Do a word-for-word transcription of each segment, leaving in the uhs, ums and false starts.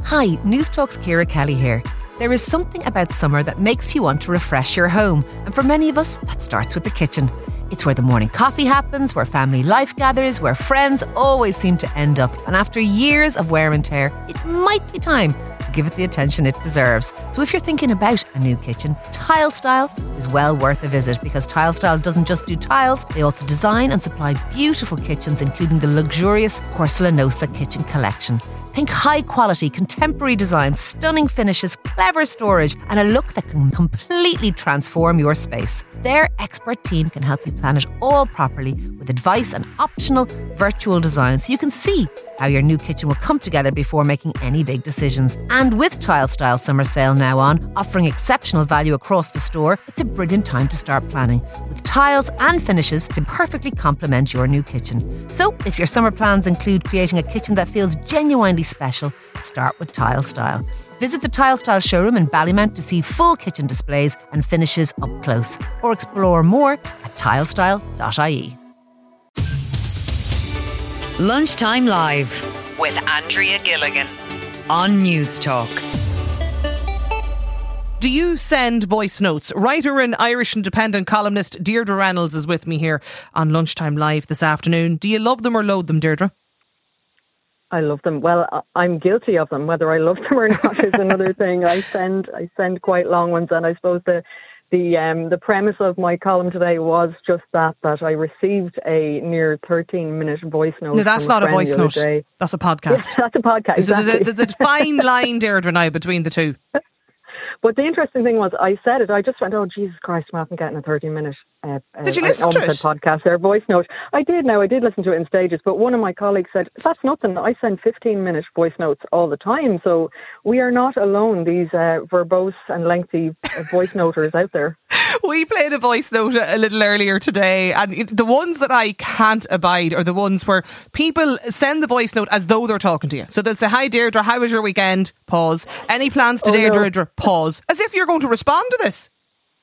Hi, Newstalk's Ciara Kelly here. There is something about summer that makes you want to refresh your home, and for many of us, that starts with the kitchen. It's where the morning coffee happens, where family life gathers, where friends always seem to end up, and after years of wear and tear, it might be time to give it the attention it deserves. So if you're thinking about a new kitchen, Tile Style is well worth a visit, because Tile Style doesn't just do tiles, they also design and supply beautiful kitchens, including the luxurious Porcelanosa kitchen collection. Think high quality, contemporary design, stunning finishes, clever storage, and a look that can completely transform your space. Their expert team can help you plan it all properly with advice and optional virtual designs, so you can see how your new kitchen will come together before making any big decisions. And with Tile Style Summer Sale now on, offering exceptional value across the store, it's a brilliant time to start planning, with tiles and finishes to perfectly complement your new kitchen. So if your summer plans include creating a kitchen that feels genuinely special, start with Tile Style. Visit the Tile Style showroom in Ballymount to see full kitchen displays and finishes up close, or explore more at tilestyle dot I E. Lunchtime Live with Andrea Gilligan on Newstalk. Do you send voice notes? Writer and Irish Independent columnist Deirdre Reynolds is with me here on Lunchtime Live this afternoon. Do you love them or loathe them, Deirdre? I love them. Well, I'm guilty of them. Whether I love them or not is another thing. I send I send quite long ones, and I suppose the the um, the premise of my column today was just that that I received a near thirteen minute voice note. No, that's not a voice note. Day. That's a podcast. Yeah, that's a podcast. Exactly. There's, a, there's a fine line, Deirdre, now between the two. But the interesting thing was, I said it, I just went, oh, Jesus Christ, I'm not getting a thirty minute uh, Did you uh, listen I to almost it? said podcast or voice note. I did now, I did listen to it in stages, but one of my colleagues said, that's nothing, I send fifteen minute voice notes all the time, so we are not alone, these uh, verbose and lengthy uh, voice noters out there. We played a voice note a little earlier today, and the ones that I can't abide are the ones where people send the voice note as though they're talking to you. So they'll say, hi Deirdre, how was your weekend? Pause. Any plans today, oh, no. Deirdre? Pause. As if you're going to respond to this.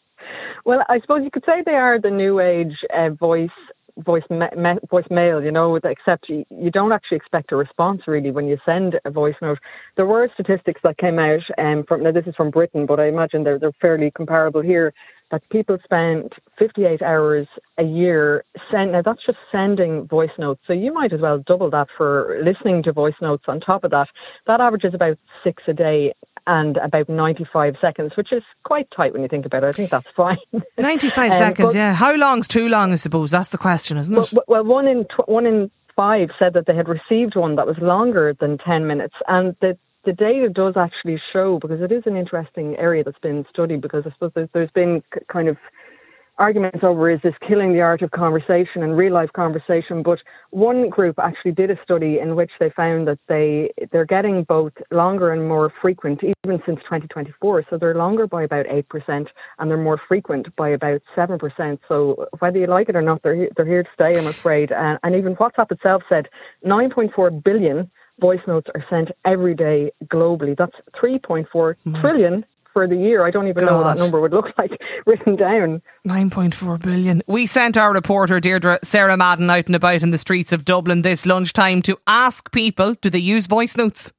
Well, I suppose you could say they are the new age uh, voice voice me- me- voicemail, you know, except you, you don't actually expect a response really when you send a voice note. There were statistics that came out um, from, now this is from Britain, but I imagine they're, they're fairly comparable here, that people spend fifty-eight hours a year send. Now that's just sending voice notes, so you might as well double that for listening to voice notes on top of that. That averages about six a day and about ninety-five seconds, which is quite tight when you think about it. I think that's fine. ninety-five um, seconds, but, yeah. How long's too long, I suppose? That's the question, isn't it? Well, well one in tw- one in five said that they had received one that was longer than ten minutes, and the The data does actually show, because it is an interesting area that's been studied, because I suppose there's, there's been c- kind of arguments over, is this killing the art of conversation and real life conversation? But one group actually did a study in which they found that they, they're getting both longer and more frequent, even since twenty twenty-four. So they're longer by about eight percent and they're more frequent by about seven percent. So whether you like it or not, they're, he- they're here to stay, I'm afraid. Uh, and even WhatsApp itself said nine point four billion voice notes are sent every day globally. That's three point four mm. trillion for the year. I don't even God. know what that number would look like written down. nine point four billion. We sent our reporter, Deirdre, Sarah Madden, out and about in the streets of Dublin this lunchtime to ask people, do they use voice notes?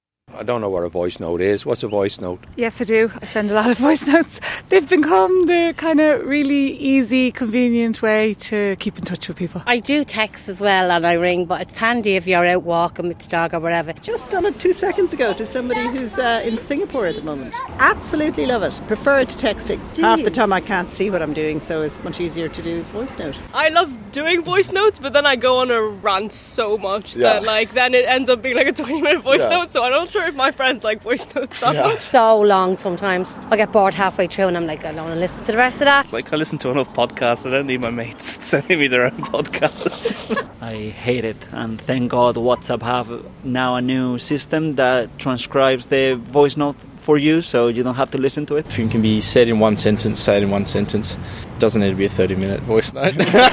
I don't know what a voice note is. What's a voice note? Yes, I do. I send a lot of voice notes. They've become the kind of really easy, convenient way to keep in touch with people. I do text as well and I ring, but it's handy if you're out walking with the dog or whatever. Just done it two seconds ago to somebody who's uh, in Singapore at the moment. Absolutely love it. Prefer it to texting. Do Half you? the time I can't see what I'm doing, so it's much easier to do voice note. I love doing voice notes, but then I go on a rant so much yeah. that like then it ends up being like a twenty minute voice yeah. note, so I'm not sure if my friends like voice notes that yeah. much. So long sometimes. I get bored halfway through and I'm like, I don't want to listen to the rest of that. Like, I listen to enough podcasts. I don't need my mates sending me their own podcasts. I hate it, and thank God WhatsApp have now a new system that transcribes the voice note for you, so you don't have to listen to it. If it can be said in one sentence, say it in one sentence. Doesn't need to be a thirty minute voice note.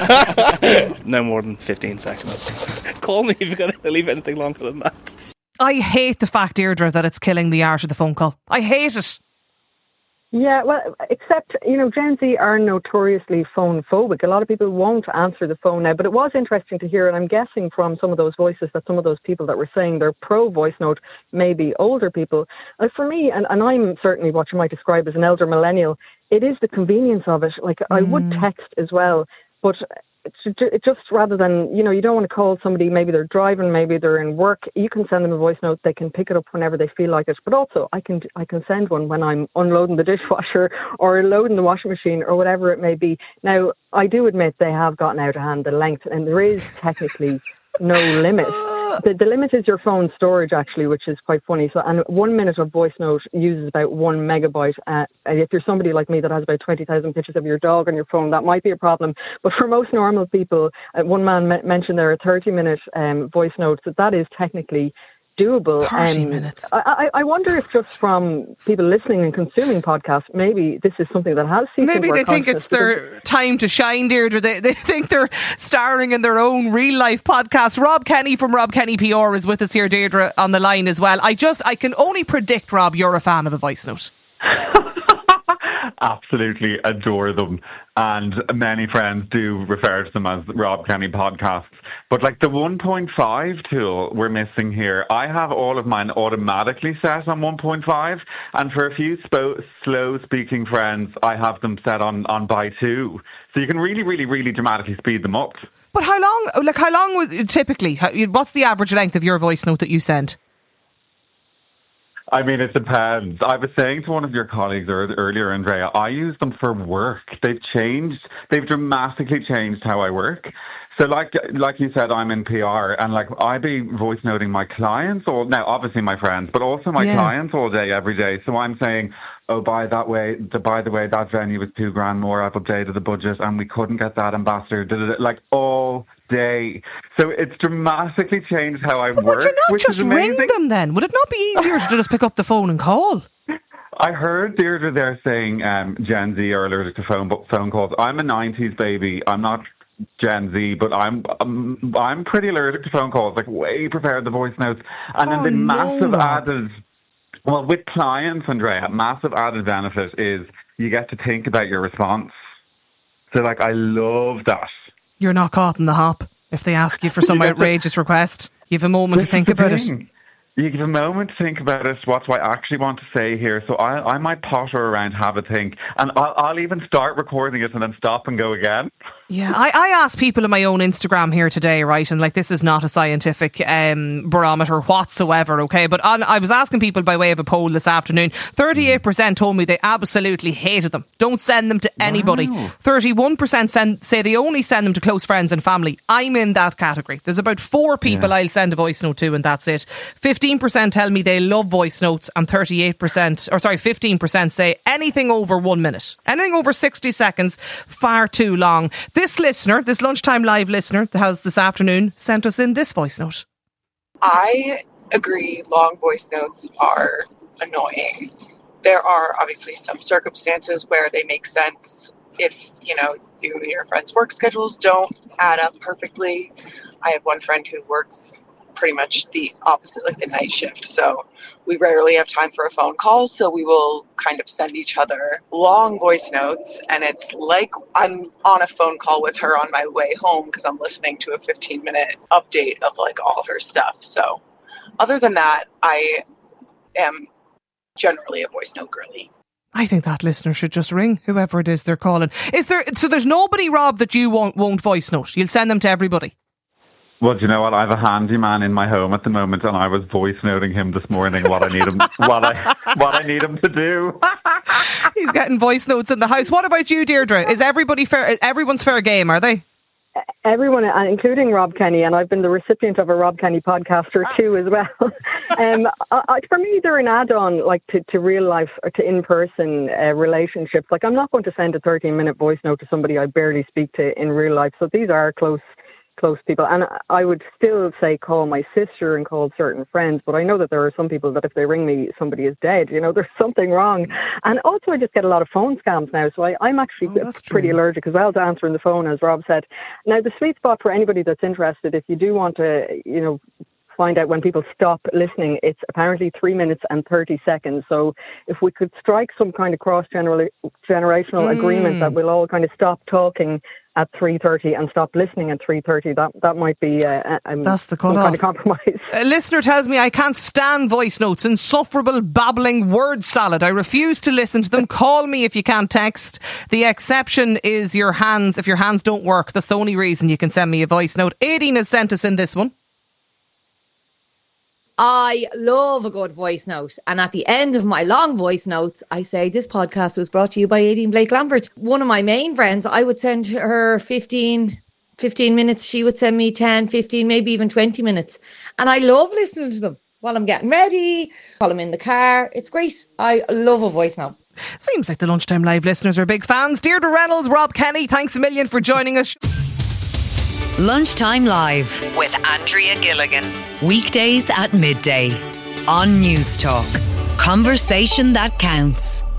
No more than fifteen seconds. Call me if you're going to leave anything longer than that. I hate the fact, Deirdre, that it's killing the art of the phone call. I hate it. Yeah, well, except, you know, Gen Z are notoriously phone phobic. A lot of people won't answer the phone now, but it was interesting to hear, and I'm guessing from some of those voices that some of those people that were saying they're pro voice note may be older people. Uh, for me, and, and I'm certainly what you might describe as an elder millennial, it is the convenience of it. Like, mm. I would text as well, but it's just rather than, you know, you don't want to call somebody, maybe they're driving, maybe they're in work, you can send them a voice note, they can pick it up whenever they feel like it. But also, I can I can send one when I'm unloading the dishwasher or loading the washing machine or whatever it may be. Now, I do admit they have gotten out of hand, the length, and there is technically no limit. The, the limit is your phone storage, actually, which is quite funny. So, and one minute of voice note uses about one megabyte. Uh, and if you're somebody like me that has about twenty thousand pictures of your dog on your phone, that might be a problem. But for most normal people, uh, one man me- mentioned there a thirty minute um, voice note, so that is technically doable. thirty um, minutes. I, I, I wonder if just from people listening and consuming podcasts, maybe this is something that has seeped Maybe into they our think it's their time to shine, Deirdre. They, they think they're starring in their own real life podcast. Rob Kenny from Rob Kenny P R is with us here, Deirdre, on the line as well. I just, I can only predict, Rob, you're a fan of a voice note. Absolutely adore them, and many friends do refer to them as Rob Kenny podcasts. But like the one point five tool we're missing here, I have all of mine automatically set on one point five, and for a few spo- slow speaking friends, I have them set on, on by two. So you can really, really, really dramatically speed them up. But how long, like how long would typically, how, what's the average length of your voice note that you send? I mean, it depends. I was saying to one of your colleagues earlier, Andrea, I use them for work. They've changed, they've dramatically changed how I work. So like like you said, I'm in P R, and like I be voice noting my clients, all now obviously my friends, but also my yeah. clients all day, every day. So I'm saying, oh, by that way, the, by the way, that venue was two grand more. I've updated the budget, and we couldn't get that ambassador. Da, da, da, like all day. So it's dramatically changed how I but work. Would you not which just is ring amazing. them then? Would it not be easier to just pick up the phone and call? I heard Deirdre there saying um, Gen Z are allergic to phone phone calls. I'm a nineties baby. I'm not Gen Z, but I'm I'm, I'm pretty allergic to phone calls. Like way prefer the voice notes, and then oh, the no. massive added. Well, with clients, Andrea, massive added benefit is you get to think about your response. So, like, I love that. You're not caught in the hop if they ask you for some outrageous request. You have a moment this to think about thing. it. You give a moment to think about it. What do I actually want to say here? So I, I might potter around, have a think, and I'll, I'll even start recording it and then stop and go again. Yeah, I, I asked people in my own Instagram here today, right, and like this is not a scientific um, barometer whatsoever, okay, but on, I was asking people by way of a poll this afternoon. thirty-eight percent told me they absolutely hated them. Don't send them to anybody. Wow. thirty-one percent send, say they only send them to close friends and family. I'm in that category. There's about four people yeah. I'll send a voice note to, and that's it. fifteen percent tell me they love voice notes, and thirty-eight percent, or sorry, fifteen percent say anything over one minute. Anything over sixty seconds, far too long. This listener, this Lunchtime Live listener that has this afternoon sent us in this voice note. I agree long voice notes are annoying. There are obviously some circumstances where they make sense if, you know, you and your friends' work schedules don't add up perfectly. I have one friend who works pretty much the opposite, like the night shift. So we rarely have time for a phone call. So we will kind of send each other long voice notes. And it's like I'm on a phone call with her on my way home because I'm listening to a fifteen minute update of like all her stuff. So other than that, I am generally a voice note girly. I think that listener should just ring whoever it is they're calling. Is there, so there's nobody, Rob, that you won't, won't voice note? You'll send them to everybody? Well, do you know what? I have a handyman in my home at the moment, and I was voice noting him this morning what I need him, what I, what I need him to do. He's getting voice notes in the house. What about you, Deirdre? Is everybody fair? Everyone's fair game, are they? Everyone, including Rob Kenny, and I've been the recipient of a Rob Kenny podcast or two as well. um, I, for me, they're an add-on, like to, to real life or to in-person uh, relationships. Like I'm not going to send a thirteen minute voice note to somebody I barely speak to in real life. So these are close. close people, and I would still say call my sister and call certain friends, but I know that there are some people that if they ring me, somebody is dead, you know, there's something wrong. And also I just get a lot of phone scams now, so I, I'm actually oh, pretty true. allergic as well to answering the phone, as Rob said. Now the sweet spot for anybody that's interested, if you do want to, you know, find out when people stop listening. It's apparently three minutes and thirty seconds. So if we could strike some kind of cross-generational mm. agreement that we'll all kind of stop talking at three thirty and stop listening at three thirty, that that might be uh, um, That's the some kind of compromise. A listener tells me I can't stand voice notes, insufferable babbling word salad. I refuse to listen to them. Call me if you can't text. The exception is your hands. If your hands don't work, that's the only reason you can send me a voice note. Aideen has sent us in this one. I love a good voice note. And at the end of my long voice notes, I say this podcast was brought to you by Aideen Blake Lambert. One of my main friends, I would send her fifteen, fifteen minutes. She would send me ten, fifteen, maybe even twenty minutes. And I love listening to them while I'm getting ready, while I'm in the car. It's great. I love a voice note. Seems like the Lunchtime Live listeners are big fans. Deirdre Reynolds, Rob Kenny, thanks a million for joining us. Lunchtime Live with Andrea Gilligan. Weekdays at midday on News Talk. Conversation that counts.